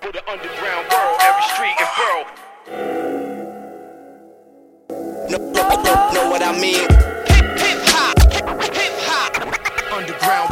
For the underground world, every street and borough. Know what I mean? Hip hop, underground.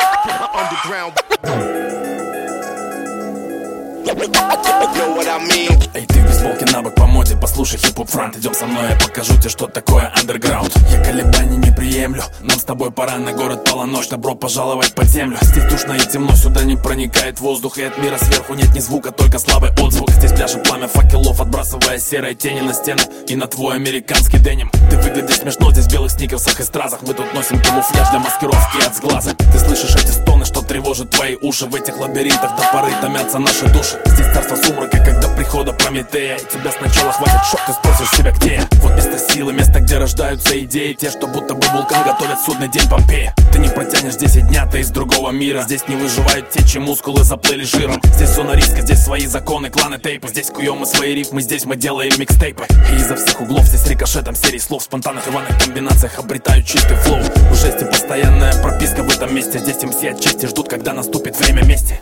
Know what I mean? Эй, ты в бейсболке набок по моде, послушай хип-хоп франт. Идем со мной, я покажу тебе, что такое андерграунд. Я колебаний не приемлю, нам с тобой пора на город полночь. Добро пожаловать под землю. Здесь душно и темно, сюда не проникает воздух. И от мира сверху нет ни звука, только слабый отзвук. Здесь пляшет пламя факелов, отбрасывая серые тени на стены и на твой американский деним. Ты выглядишь смешно здесь в белых сникерсах и стразах. Мы тут носим камуфляж для маскировки от сглаза. Ты слышишь эти стоны, что тревожат твои уши. В этих лабиринтах до поры томятся наши души. Здесь царство сумрака, как до прихода Прометея. И тебя сначала хватит шок, ты спросишь себя, где я. Вот место силы, место, где рождаются идеи. Те, что будто бы вулкан готовят судный день Помпея. Ты не протянешь 10 дня, ты из другого мира. Здесь не выживают те, чьи мускулы заплыли жиром. Здесь зона риска, здесь свои законы, кланы тейпа. Здесь куем мы свои рифмы, здесь мы делаем микстейпы. И изо всех углов здесь рикошетом серий слов. В спонтанных рваных комбинациях обретают чистый флоу. В жести постоянная прописка в этом месте. Здесь МС от чести ждут, когда наступит время мести.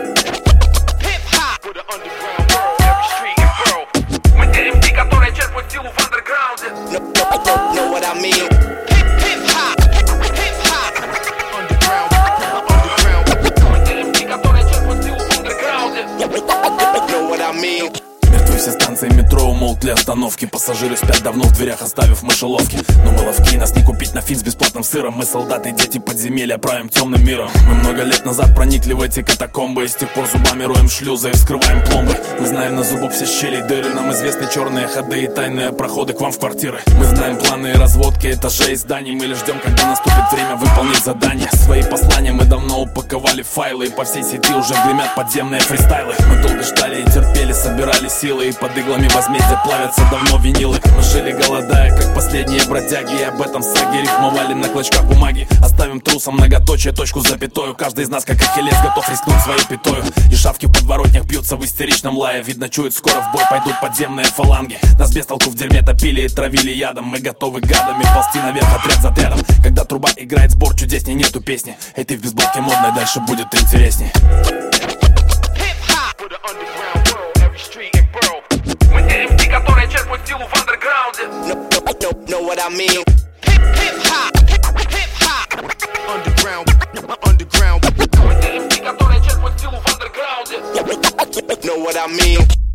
Know what I mean? Know what I mean? Мертвы все станции метро, умолкли остановки. Пассажиры спят давно в дверях, оставив мышеловки. Но мы ловки, нас не купить на фин с бесплатным сыром. Мы солдаты, дети подземелья, правим темным миром. Мы много лет назад проникли в эти катакомбы. И с тех пор зубами роем шлюзы и вскрываем пломбы. Мы знаем на зубах все щели и дыры. Нам известны черные ходы и тайные проходы к вам в квартиры. Мы знаем планы и разводки этажей и зданий. Мы лишь ждем, когда наступит время выполнить задание. Свои послания мы давно упаковали в файлы. И по всей сети уже гремят подземные фристайлы. Мы долго ждали и терпели, собирали силы. И под иглами возмездия плавятся давно винилы. Мы жили голодая, как последние бродяги. И об этом саги рифмовали на клочках бумаги. Оставим трусом многоточие, точку с запятою. Каждый из нас, как Ахиллес, готов рискнуть своей пятою. И шавки в подворотнях бьются в истеричном лае. Видно, чуют, скоро в бой пойдут подземные фаланги. Нас без толку в дерьме топили и травили ядом. Мы готовы гадами ползти наверх отряд за отрядом. Когда труба играет сбор, чудесней нету песни. Эй, ты в бейсболке модной, дальше будет интересней. Know what I mean? Underground. Know what I mean?